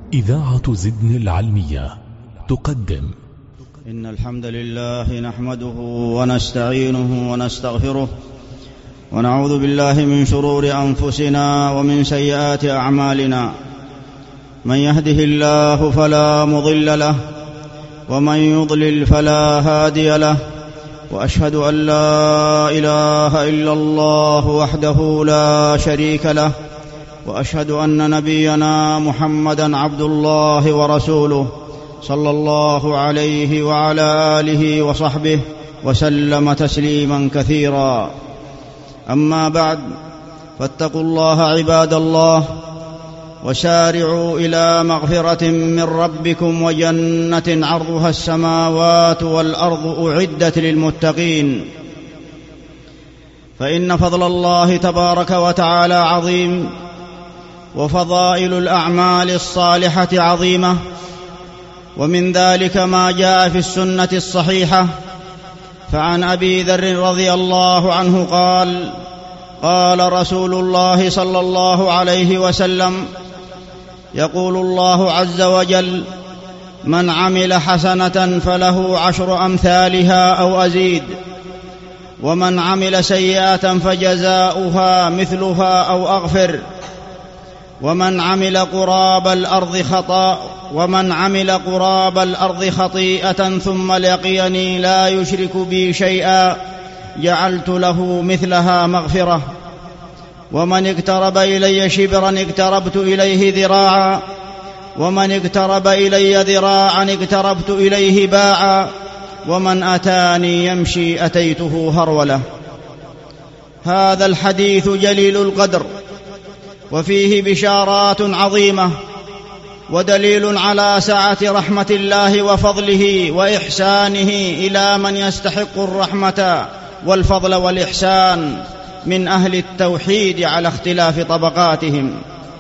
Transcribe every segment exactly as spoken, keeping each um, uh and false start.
إذاعة زدن العلمية تقدم. إن الحمد لله نحمده ونستعينه ونستغفره ونعوذ بالله من شرور أنفسنا ومن سيئات أعمالنا. من يهده الله فلا مضل له ومن يضلل فلا هادي له، وأشهد أن لا إله إلا الله وحده لا شريك له، وأشهد أن نبينا محمدًا عبد الله ورسوله صلى الله عليه وعلى آله وصحبه وسلم تسليمًا كثيرا. أما بعد، فاتقوا الله عباد الله، وسارعوا إلى مغفرة من ربكم وجنة عرضها السماوات والأرض أعدت للمتقين. فإن فضل الله تبارك وتعالى عظيم، وفضائل الأعمال الصالحة عظيمة، ومن ذلك ما جاء في السنة الصحيحة. فعن أبي ذر رضي الله عنه قال: قال رسول الله صلى الله عليه وسلم: يقول الله عز وجل: من عمل حسنة فله عشر أمثالها أو أزيد، ومن عمل سيئة فجزاؤها مثلها أو أغفر، ومن عمل قراب الأرض خطأ ومن عمل قراب الأرض خطيئة ثم لقيني لا يشرك بي شيئا جعلت له مثلها مغفرة، ومن اقترب إلي شبرا اقتربت إليه ذراعا، ومن اقترب إلي ذراعا اقتربت إليه باعا، ومن أتاني يمشي أتيته هرولة. هذا الحديث جليل القدر، وفيه بشارات عظيمة، ودليل على سعة رحمة الله وفضله وإحسانه إلى من يستحق الرحمة والفضل والإحسان من أهل التوحيد على اختلاف طبقاتهم.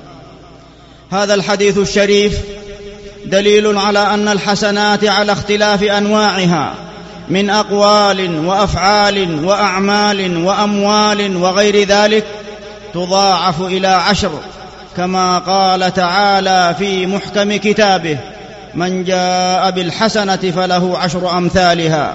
هذا الحديث الشريف دليل على أن الحسنات على اختلاف أنواعها من أقوال وأفعال وأعمال وأموال وغير ذلك تضاعف إلى عشر، كما قال تعالى في محكم كتابه: من جاء بالحسنة فله عشر أمثالها.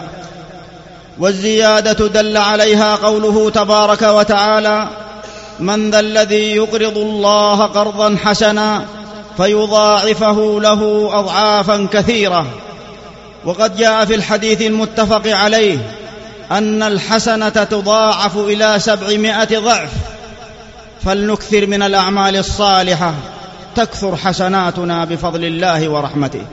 والزيادة دل عليها قوله تبارك وتعالى: من ذا الذي يقرض الله قرضا حسنا فيضاعفه له أضعافا كثيرة. وقد جاء في الحديث المتفق عليه أن الحسنة تضاعف إلى سبعمائة ضعف، فلنكثر من الأعمال الصالحة تكثر حسناتنا بفضل الله ورحمته.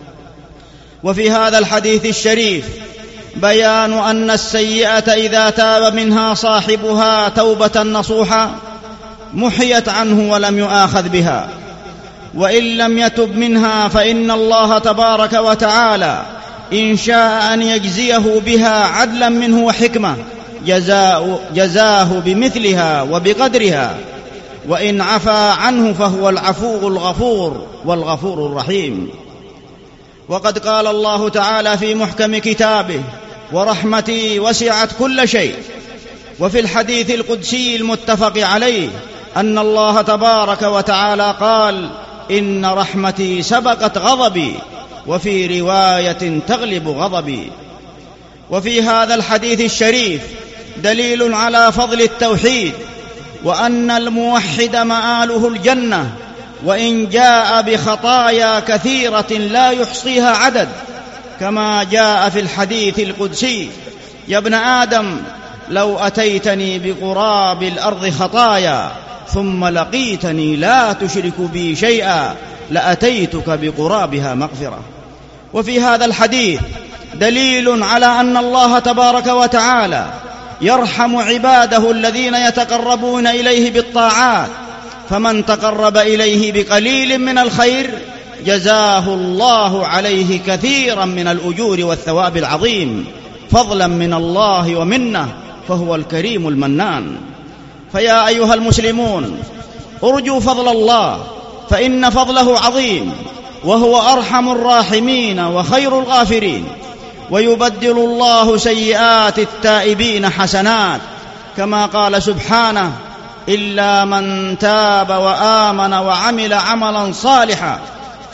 وفي هذا الحديث الشريف بيان أن السيئة إذا تاب منها صاحبها توبة نصوحة محيت عنه ولم يؤاخذ بها، وإن لم يتب منها فإن الله تبارك وتعالى إن شاء أن يجزيه بها عدلا منه وحكمة جزاء جزاه بمثلها وبقدرها، وإن عفا عنه فهو العفو الغفور والغفور الرحيم. وقد قال الله تعالى في محكم كتابه: ورحمتي وسعت كل شيء. وفي الحديث القدسي المتفق عليه أن الله تبارك وتعالى قال: إن رحمتي سبقت غضبي، وفي رواية تغلب غضبي. وفي هذا الحديث الشريف دليل على فضل التوحيد، وأن الموحد مآله الجنة، وإن جاء بخطايا كثيرة لا يحصيها عدد، كما جاء في الحديث القدسي: يا ابن آدم لو أتيتني بقراب الأرض خطايا ثم لقيتني لا تشرك بي شيئا لأتيتك بقرابها مغفرة. وفي هذا الحديث دليل على أن الله تبارك وتعالى يرحم عباده الذين يتقربون إليه بالطاعات، فمن تقرب إليه بقليل من الخير جزاه الله عليه كثيرا من الأجور والثواب العظيم، فضلا من الله ومنه، فهو الكريم المنان. فيا أيها المسلمون، ارجوا فضل الله، فإن فضله عظيم، وهو أرحم الراحمين وخير الغافرين. ويبدل الله سيئات التائبين حسنات، كما قال سبحانه: إلا من تاب وآمن وعمل عملا صالحا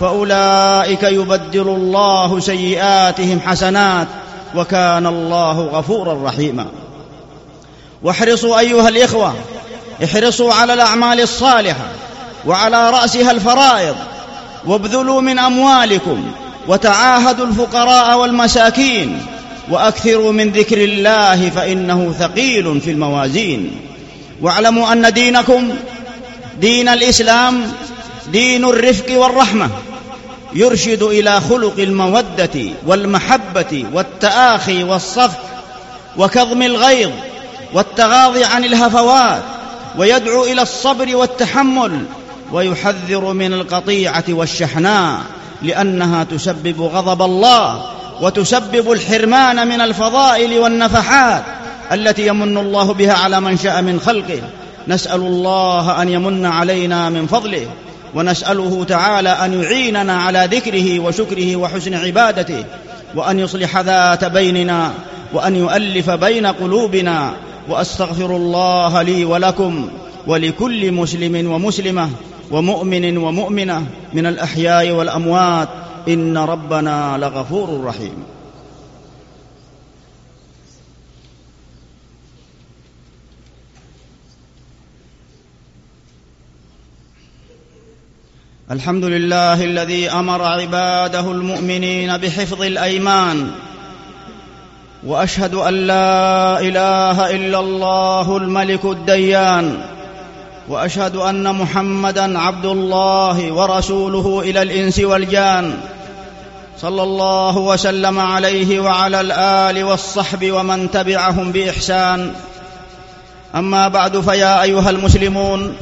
فأولئك يبدل الله سيئاتهم حسنات وكان الله غفورا رحيما. واحرصوا أيها الإخوة، احرصوا على الأعمال الصالحة وعلى رأسها الفرائض، وابذلوا من أموالكم وتعاهدوا الفقراء والمساكين، وأكثروا من ذكر الله فإنه ثقيل في الموازين. واعلموا أن دينكم دين الإسلام دين الرفق والرحمة، يرشد إلى خلق المودة والمحبة والتآخي والصفح وكظم الغيظ والتغاضي عن الهفوات، ويدعو إلى الصبر والتحمل، ويحذر من القطيعة والشحناء، لأنها تسبب غضب الله وتسبب الحرمان من الفضائل والنفحات التي يمن الله بها على من شاء من خلقه. نسأل الله أن يمن علينا من فضله، ونسأله تعالى أن يعيننا على ذكره وشكره وحسن عبادته، وأن يصلح ذات بيننا، وأن يؤلف بين قلوبنا. وأستغفر الله لي ولكم ولكل مسلم ومسلمة ومؤمن ومؤمنة من الأحياء والأموات، إن ربنا لغفور رحيم. الحمد لله الذي أمر عباده المؤمنين بحفظ الأيمان، وأشهد أن لا إله إلا الله الملك الديان، وأشهد أن محمدًا عبد الله ورسوله إلى الإنس والجان، صلى الله وسلم عليه وعلى الآل والصحب ومن تبعهم بإحسان. أما بعد، فيا أيها المسلمون،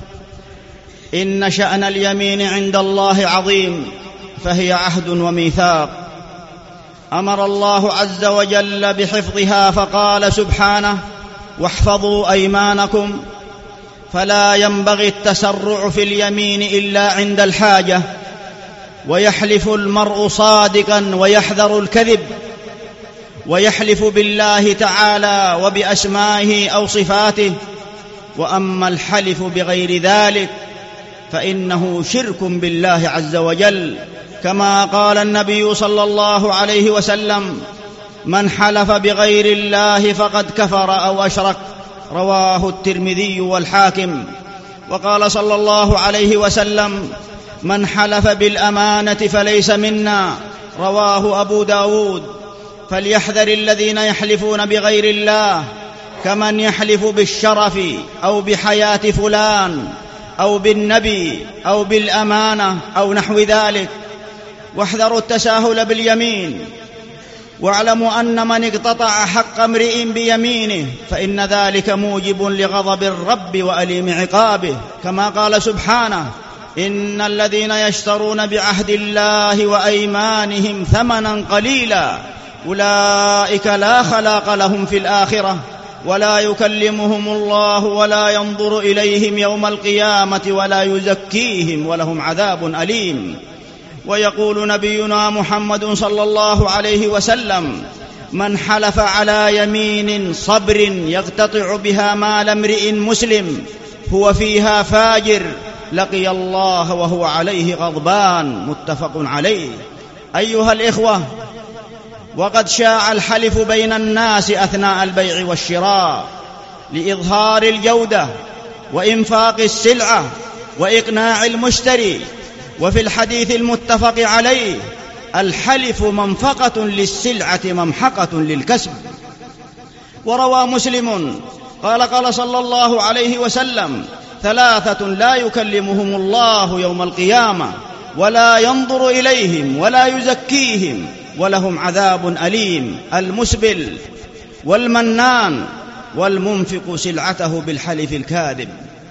إن شأن اليمين عند الله عظيم، فهي عهد وميثاق أمر الله عز وجل بحفظها، فقال سبحانه: واحفظوا أيمانكم. فلا ينبغي التسرع في اليمين إلا عند الحاجة، ويحلف المرء صادقا ويحذر الكذب، ويحلف بالله تعالى وبأسمائه أو صفاته. وأما الحلف بغير ذلك فإنه شرك بالله عز وجل، كما قال النبي صلى الله عليه وسلم: من حلف بغير الله فقد كفر أو أشرك، رواه الترمذي والحاكم. وقال صلى الله عليه وسلم: من حلف بالأمانة فليس منا، رواه أبو داود. فليحذر الذين يحلفون بغير الله، كمن يحلف بالشرف أو بحياة فلان أو بالنبي أو بالأمانة أو نحو ذلك. واحذروا التساهل باليمين، واعلموا أن من اقتطع حق امرئ بيمينه فإن ذلك موجب لغضب الرب وأليم عقابه، كما قال سبحانه: إن الذين يشترون بعهد الله وأيمانهم ثمنا قليلا أولئك لا خلاق لهم في الآخرة ولا يكلمهم الله ولا ينظر إليهم يوم القيامة ولا يزكيهم ولهم عذاب أليم. ويقول نبينا محمد صلى الله عليه وسلم: من حلف على يمين صبر يقتطع بها مال امرئ مسلم هو فيها فاجر لقي الله وهو عليه غضبان، متفق عليه. أيها الإخوة، وقد شاع الحلف بين الناس أثناء البيع والشراء لإظهار الجودة وإنفاق السلعة وإقناع المشتري. وفي الحديث المتفق عليه: الحلف منفقة للسلعة ممحقة للكسب. وروى مسلم قال قال صلى الله عليه وسلم: ثلاثة لا يكلمهم الله يوم القيامة ولا ينظر إليهم ولا يزكيهم ولهم عذاب أليم: المسبل والمنان والمنفق سلعته بالحلف الكاذب.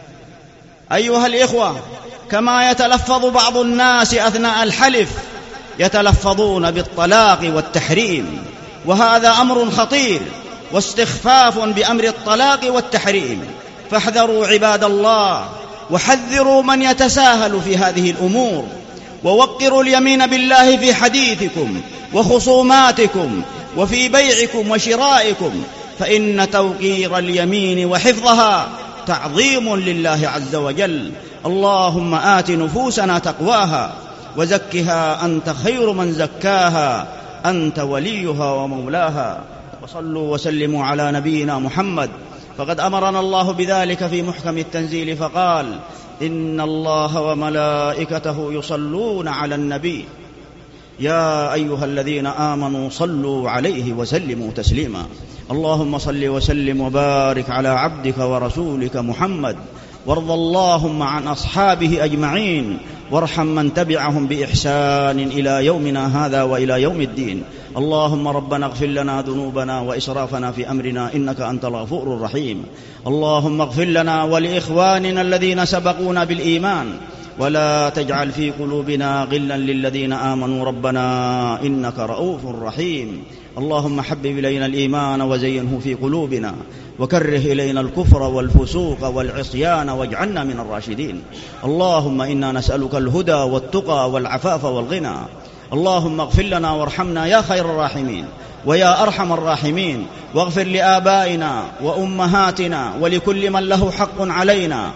أيها الإخوة، كما يتلفظ بعض الناس أثناء الحلف يتلفظون بالطلاق والتحريم، وهذا أمر خطير واستخفاف بأمر الطلاق والتحريم. فاحذروا عباد الله، وحذروا من يتساهل في هذه الأمور، ووقروا اليمين بالله في حديثكم وخصوماتكم وفي بيعكم وشرائكم، فإن توقير اليمين وحفظها تعظيم لله عز وجل. اللهم آت نفوسنا تقواها وزكها أنت خير من زكاها، أنت وليها ومولاها. وصلوا وسلموا على نبينا محمد، فقد أمرنا الله بذلك في محكم التنزيل فقال: إن الله وملائكته يصلون على النبي يا أيها الذين آمنوا صلوا عليه وسلموا تسليما. اللهم صل وسلم وبارك على عبدك ورسولك محمد، وارض اللهم عن أصحابه أجمعين، وارحم من تبعهم بإحسان إلى يومنا هذا وإلى يوم الدين. اللهم ربنا اغفر لنا ذنوبنا وإسرافنا في أمرنا إنك أنت الغفور الرحيم. اللهم اغفر لنا ولإخواننا الذين سبقونا بالإيمان، ولا تجعل في قلوبنا غلا للذين آمنوا ربنا إنك رؤوف رحيم. اللهم حبب إلينا الإيمان وزينه في قلوبنا، وكره إلينا الكفر والفسوق والعصيان واجعلنا من الراشدين. اللهم إنا نسألك الهدى والتقى والعفاف والغنى. اللهم اغفر لنا وارحمنا يا خير الراحمين ويا أرحم الراحمين، واغفر لآبائنا وأمهاتنا ولكل من له حق علينا،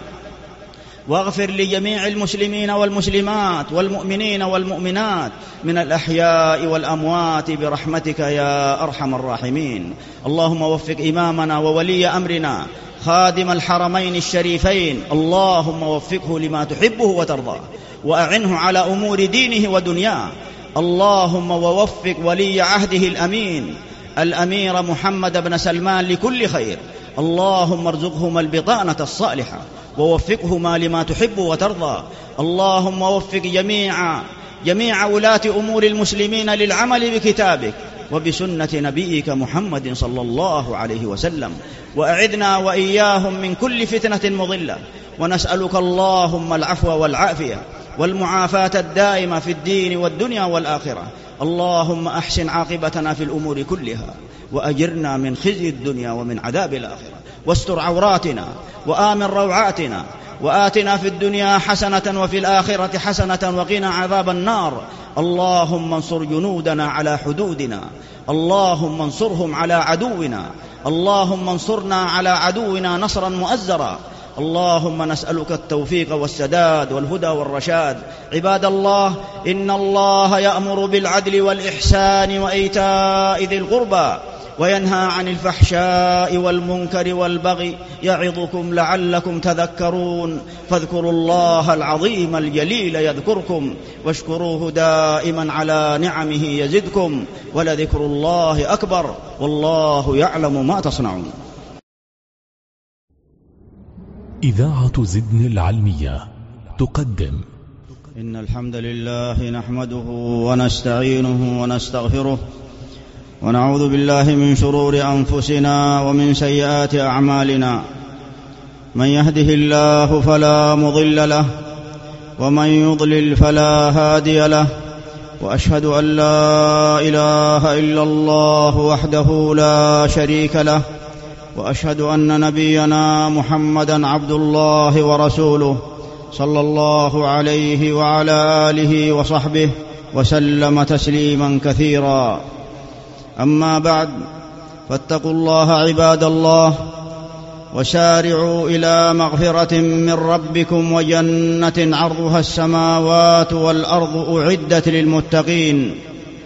واغفر لجميع المسلمين والمسلمات والمؤمنين والمؤمنات من الأحياء والأموات برحمتك يا أرحم الراحمين. اللهم وفق إمامنا وولي أمرنا خادم الحرمين الشريفين، اللهم وفقه لما تحبه وترضاه، وأعنه على أمور دينه ودنياه. اللهم ووفق ولي عهده الأمين الأمير محمد بن سلمان لكل خير. اللهم ارزقهما البطانة الصالحة، ووفقهما لما تحب وترضى. اللهم وفق جميع جميع ولاة أمور المسلمين للعمل بكتابك وبسنة نبيك محمد صلى الله عليه وسلم، وأعذنا وإياهم من كل فتنة مضلة. ونسألك اللهم العفو والعافية والمعافاة الدائمة في الدين والدنيا والآخرة. اللهم أحسن عاقبتنا في الأمور كلها، وأجرنا من خزي الدنيا ومن عذاب الآخرة، واستر عوراتنا وآمن روعاتنا، وآتنا في الدنيا حسنة وفي الآخرة حسنة وقنا عذاب النار. اللهم انصر جنودنا على حدودنا، اللهم انصرهم على عدونا، اللهم انصرنا على عدونا نصرا مؤزرا. اللهم نسألك التوفيق والسداد والهدى والرشاد. عباد الله، إن الله يأمر بالعدل والإحسان وإيتاء ذي القربى، وينهى عن الفحشاء والمنكر والبغي، يعظكم لعلكم تذكرون. فاذكروا الله العظيم الجليل يذكركم، واشكروه دائما على نعمه يزدكم، ولذكر الله أكبر، والله يعلم ما تصنعون. إذاعة زدن العلمية تقدم. إن الحمد لله نحمده ونستعينه ونستغفره، ونعوذ بالله من شرور أنفسنا ومن سيئات أعمالنا. من يهده الله فلا مضل له، ومن يضلل فلا هادي له. وأشهد أن لا إله إلا الله وحده لا شريك له، وأشهد أن نبينا محمدًا عبد الله ورسوله، صلى الله عليه وعلى آله وصحبه وسلم تسليما كثيرا. أما بعد، فاتقوا الله عباد الله، وسارعوا إلى مغفرة من ربكم وجنة عرضها السماوات والأرض أعدت للمتقين.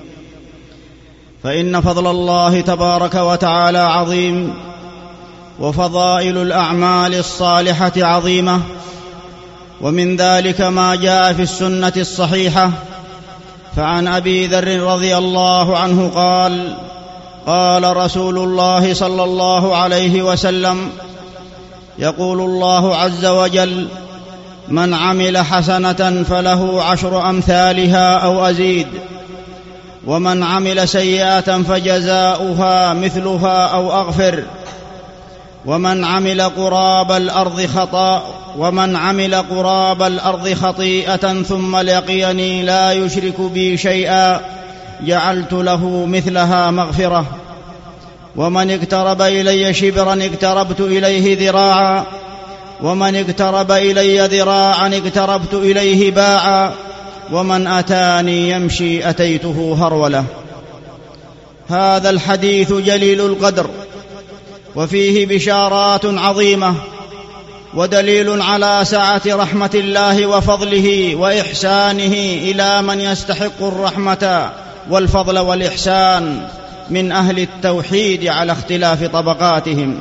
فإن فضل الله تبارك وتعالى عظيم، وفضائل الأعمال الصالحة عظيمة. ومن ذلك ما جاء في السنة الصحيحة. فعن أبي ذر رضي الله عنه قال: قال رسول الله صلى الله عليه وسلم: يقول الله عز وجل: من عمل حسنة فله عشر أمثالها أو أزيد، ومن عمل سيئة فجزاؤها مثلها أو أغفر، ومن عمل قراب الأرض خطأ ومن عمل قراب الأرض خطيئة ثم لقيني لا يشرك بي شيئا جعلت له مثلها مغفرة. ومن اقترب إلي شبرا اقتربت إليه ذراعا، ومن اقترب إلي ذراعا اقتربت إليه باعا، ومن أتاني يمشي أتيته هرولة. هذا الحديث جليل القدر، وفيه بشارات عظيمة. ودليل على سعة رحمة الله وفضله وإحسانه إلى من يستحق الرحمة والفضل والإحسان من أهل التوحيد على اختلاف طبقاتهم.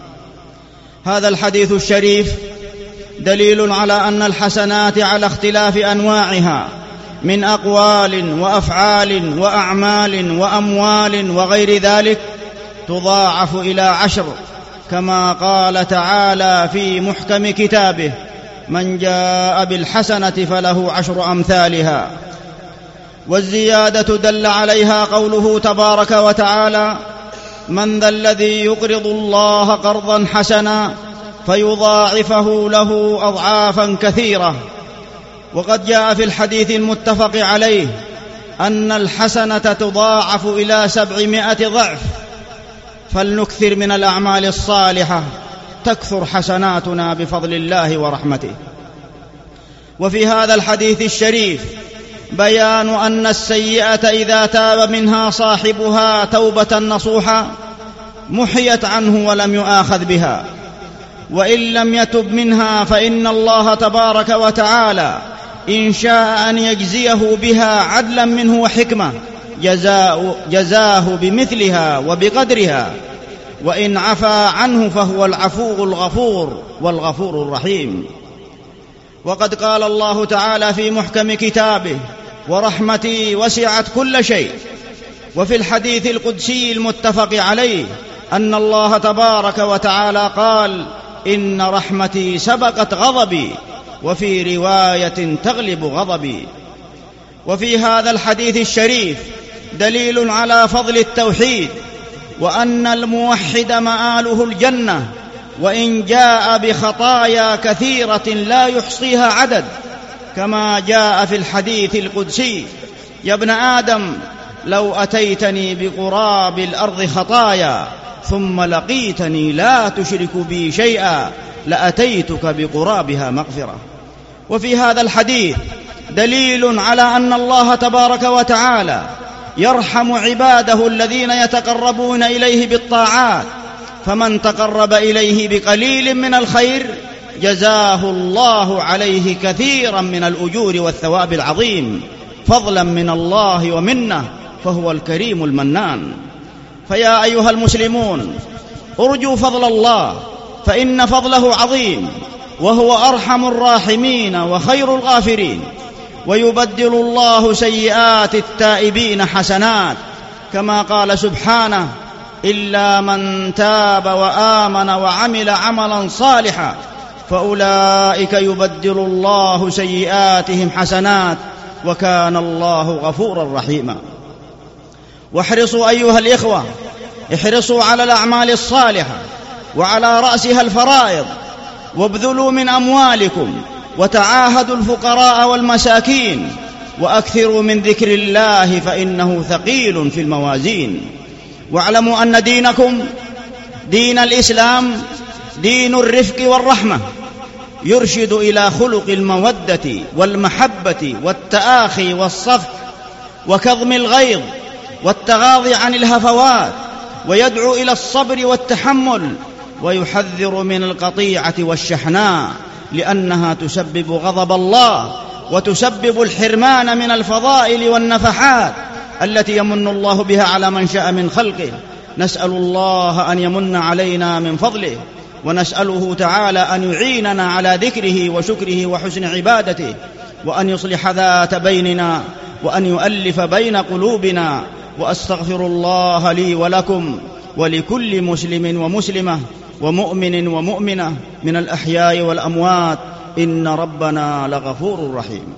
هذا الحديث الشريف دليل على أن الحسنات على اختلاف أنواعها من أقوال وأفعال وأعمال وأموال وغير ذلك تضاعف إلى عشر، كما قال تعالى في محكم كتابه: من جاء بالحسنة فله عشر أمثالها. والزيادة دل عليها قوله تبارك وتعالى: من ذا الذي يقرض الله قرضا حسنا فيضاعفه له أضعافا كثيرة. وقد جاء في الحديث المتفق عليه أن الحسنة تضاعف إلى سبعمائة ضعف، فلنكثر من الأعمال الصالحة تكثر حسناتنا بفضل الله ورحمته. وفي هذا الحديث الشريف بيان أن السيئة إذا تاب منها صاحبها توبة نصوحا محيت عنه ولم يؤاخذ بها، وإن لم يتب منها فإن الله تبارك وتعالى إن شاء أن يجزيه بها عدلا منه وحكمة جزاء جزاه بمثلها وبقدرها، وإن عفا عنه فهو العفو الغفور والغفور الرحيم. وقد قال الله تعالى في محكم كتابه: ورحمتي وسعت كل شيء. وفي الحديث القدسي المتفق عليه أن الله تبارك وتعالى قال: إن رحمتي سبقت غضبي، وفي رواية تغلب غضبي. وفي هذا الحديث الشريف دليل على فضل التوحيد، وأن الموحد مآله الجنة، وإن جاء بخطايا كثيرة لا يحصيها عدد، كما جاء في الحديث القدسي: يا ابن آدم لو أتيتني بقراب الأرض خطايا ثم لقيتني لا تشرك بي شيئا لأتيتك بقرابها مغفرة. وفي هذا الحديث دليل على أن الله تبارك وتعالى يرحم عباده الذين يتقربون إليه بالطاعات، فمن تقرب إليه بقليل من الخير جزاه الله عليه كثيرا من الأجور والثواب العظيم، فضلا من الله ومنه، فهو الكريم المنان. فيا أيها المسلمون ارجوا فضل الله، فإن فضله عظيم، وهو أرحم الراحمين وخير الغافرين. ويبدل الله سيئات التائبين حسنات، كما قال سبحانه: إلا من تاب وآمن وعمل عملا صالحا فأولئك يبدل الله سيئاتهم حسنات وكان الله غفورا رحيما. واحرصوا أيها الإخوة، احرصوا على الأعمال الصالحة وعلى رأسها الفرائض، وابذلوا من أموالكم، وتعاهدوا الفقراء والمساكين، وأكثروا من ذكر الله فإنه ثقيل في الموازين. واعلموا أن دينكم دين الإسلام دين الرفق والرحمة، يرشد إلى خلق المودة والمحبة والتآخي والصفح وكظم الغيظ والتغاضي عن الهفوات، ويدعو إلى الصبر والتحمل، ويحذر من القطيعة والشحناء، لأنها تسبب غضب الله وتسبب الحرمان من الفضائل والنفحات التي يمن الله بها على من شاء من خلقه. نسأل الله أن يمن علينا من فضله، ونسأله تعالى أن يعيننا على ذكره وشكره وحسن عبادته، وأن يصلح ذات بيننا، وأن يؤلف بين قلوبنا. وأستغفر الله لي ولكم ولكل مسلم ومسلمة ومؤمن ومؤمنة من الأحياء والأموات، إن ربنا لغفور رحيم.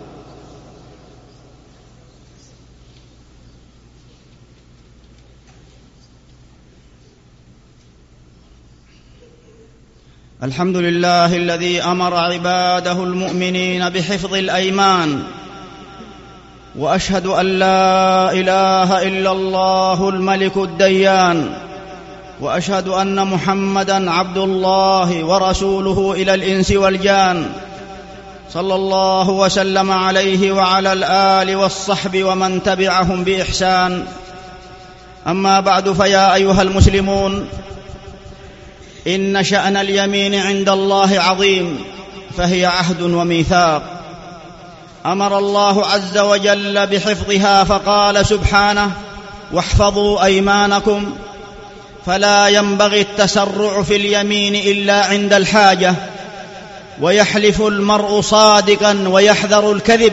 الحمد لله الذي أمر عباده المؤمنين بحفظ الأيمان، وأشهد أن لا إله إلا الله الملك الديان، وأشهد أن محمدًا عبد الله ورسوله إلى الإنس والجان، صلى الله وسلم عليه وعلى الآل والصحب ومن تبعهم بإحسان. أما بعد، فيا أيها المسلمون، إن شأن اليمين عند الله عظيم، فهي عهد وميثاق. أمر الله عز وجل بحفظها فقال سبحانه: واحفظوا أيمانكم. فلا ينبغي التسرع في اليمين إلا عند الحاجة، ويحلف المرء صادقا ويحذر الكذب،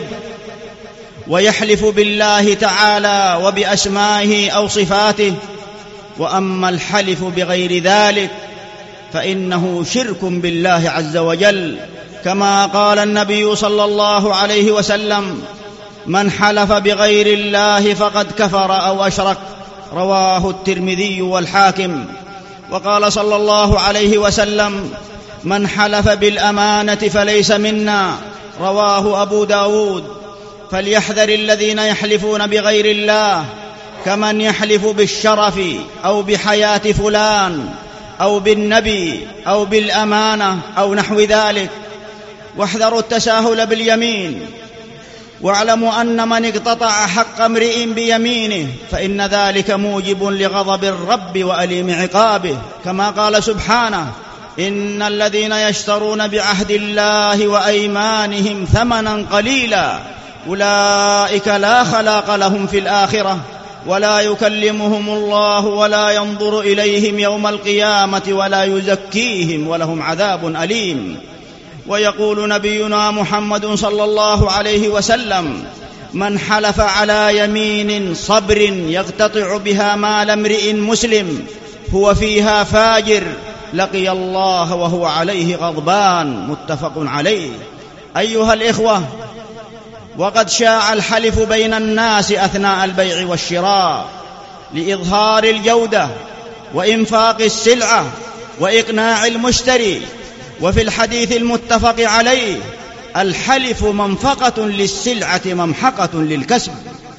ويحلف بالله تعالى وبأسمائه أو صفاته. وأما الحلف بغير ذلك فإنه شرك بالله عز وجل، كما قال النبي صلى الله عليه وسلم: من حلف بغير الله فقد كفر أو أشرك. رواه الترمذي والحاكم. وقال صلى الله عليه وسلم: من حلف بالأمانة فليس منا. رواه أبو داود. فليحذر الذين يحلفون بغير الله، كمن يحلف بالشرف أو بحياة فلان أو بالنبي أو بالأمانة أو نحو ذلك. واحذروا التساهل باليمين، واعلموا أن من اقتطع حق امرئ بيمينه فإن ذلك موجب لغضب الرب وأليم عقابه، كما قال سبحانه: إن الذين يشترون بعهد الله وأيمانهم ثمنا قليلا أولئك لا خلاق لهم في الآخرة ولا يكلمهم الله ولا ينظر إليهم يوم القيامة ولا يزكيهم ولهم عذاب أليم. ويقول نبينا محمد صلى الله عليه وسلم: من حلف على يمين صبر يقتطع بها مال امرئ مسلم هو فيها فاجر لقي الله وهو عليه غضبان. متفق عليه. أيها الإخوة، وقد شاع الحلف بين الناس أثناء البيع والشراء لإظهار الجودة وإنفاق السلعة وإقناع المشتري. وفي الحديث المتفق عليه: الحلف منفقة للسلعة ممحقة للكسب.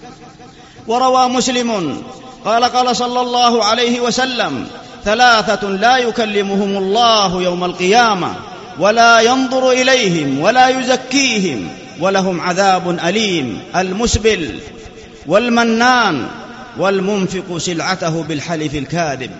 وروى مسلم قال قال صلى الله عليه وسلم: ثلاثة لا يكلمهم الله يوم القيامة ولا ينظر إليهم ولا يزكيهم ولهم عذاب أليم: المسبل والمنان والمنفق سلعته بالحلف الكاذب.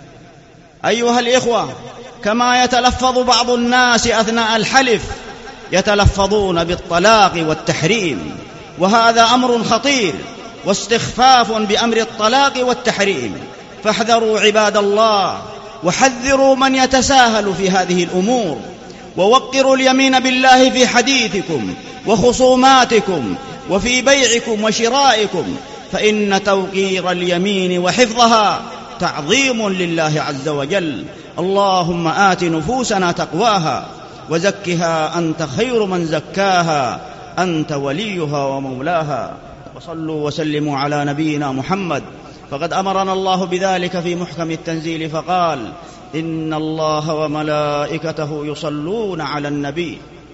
أيها الإخوة، كما يتلفظ بعض الناس أثناء الحلف يتلفظون بالطلاق والتحريم، وهذا أمر خطير واستخفاف بأمر الطلاق والتحريم. فاحذروا عباد الله، وحذروا من يتساهل في هذه الأمور، ووقروا اليمين بالله في حديثكم وخصوماتكم وفي بيعكم وشرائكم، فإن توقير اليمين وحفظها تعظيم لله عز وجل. اللهم آت نفوسنا تقواها وزكها أنت خير من زكاها، أنت وليها ومولاها. وصلوا وسلموا على نبينا محمد، فقد أمرنا الله بذلك في محكم التنزيل فقال: إن الله وملائكته يصلون على النبي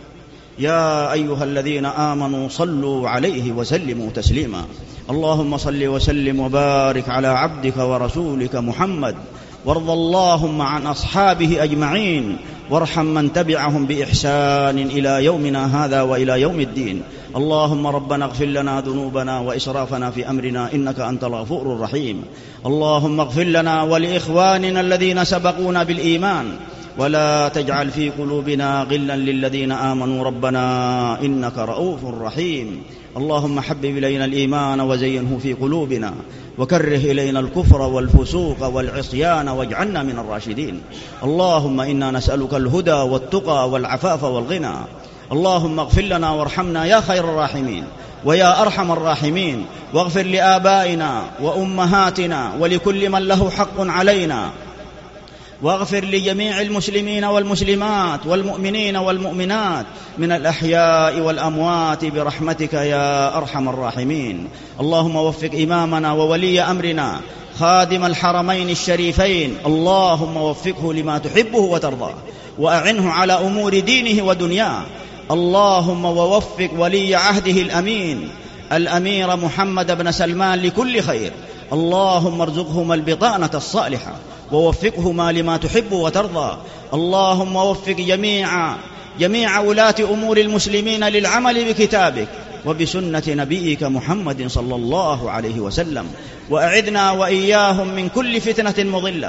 يا أيها الذين آمنوا صلوا عليه وسلموا تسليما. اللهم صل وسلم وبارك على عبدك ورسولك محمد، وارض اللهم عن أصحابه أجمعين، وارحم من تبعهم بإحسان إلى يومنا هذا وإلى يوم الدين. اللهم ربنا اغفر لنا ذنوبنا وإسرافنا في أمرنا إنك أنت الغفور الرحيم. اللهم اغفر لنا ولإخواننا الذين سبقونا بالإيمان، ولا تجعل في قلوبنا غلا للذين آمنوا ربنا إنك رؤوف رحيم. اللهم حبب إلينا الإيمان وزينه في قلوبنا، وكره إلينا الكفر والفسوق والعصيان واجعلنا من الراشدين. اللهم إنا نسألك الهدى والتقى والعفاف والغنى. اللهم اغفر لنا وارحمنا يا خير الراحمين ويا أرحم الراحمين، واغفر لآبائنا وأمهاتنا ولكل من له حق علينا، واغفر لجميع المسلمين والمسلمات والمؤمنين والمؤمنات من الأحياء والأموات برحمتك يا أرحم الراحمين. اللهم وفق إمامنا وولي أمرنا خادم الحرمين الشريفين، اللهم وفقه لما تحبه وترضاه، وأعنه على أمور دينه ودنياه. اللهم ووفق ولي عهده الأمين الأمير محمد بن سلمان لكل خير. اللهم ارزقهما البطانة الصالحة ووفقهما لما تحب وترضى. اللهم وفق جميع جميع ولاة أمور المسلمين للعمل بكتابك وبسنة نبيك محمد صلى الله عليه وسلم، وأعذنا وإياهم من كل فتنة مضلة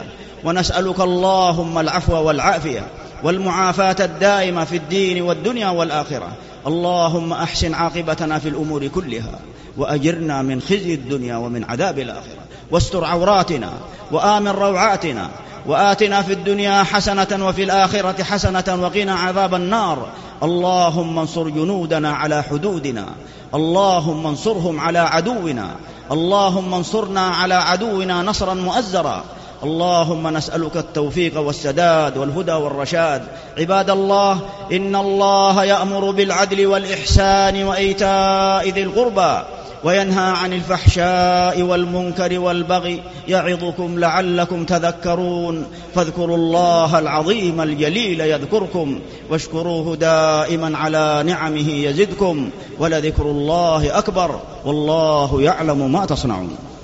ونسألك اللهم العفو والعافية والمعافاة الدائمة في الدين والدنيا والآخرة. اللهم أحسن عاقبتنا في الأمور كلها، وأجرنا من خزي الدنيا ومن عذاب الآخرة، واستر عوراتنا وآمن روعاتنا، وآتنا في الدنيا حسنة وفي الآخرة حسنة وقنا عذاب النار. اللهم انصر جنودنا على حدودنا، اللهم انصرهم على عدونا، اللهم انصرنا على عدونا نصرا مؤزرا. اللهم نسألك التوفيق والسداد والهدى والرشاد. عباد الله، إن الله يأمر بالعدل والإحسان وإيتاء ذي القربى وينهى عن الفحشاء والمنكر والبغي يعظكم لعلكم تذكرون. فاذكروا الله العظيم الجليل يذكركم، واشكروه دائما على نعمه يزدكم، ولذكر الله أكبر، والله يعلم ما تصنعون.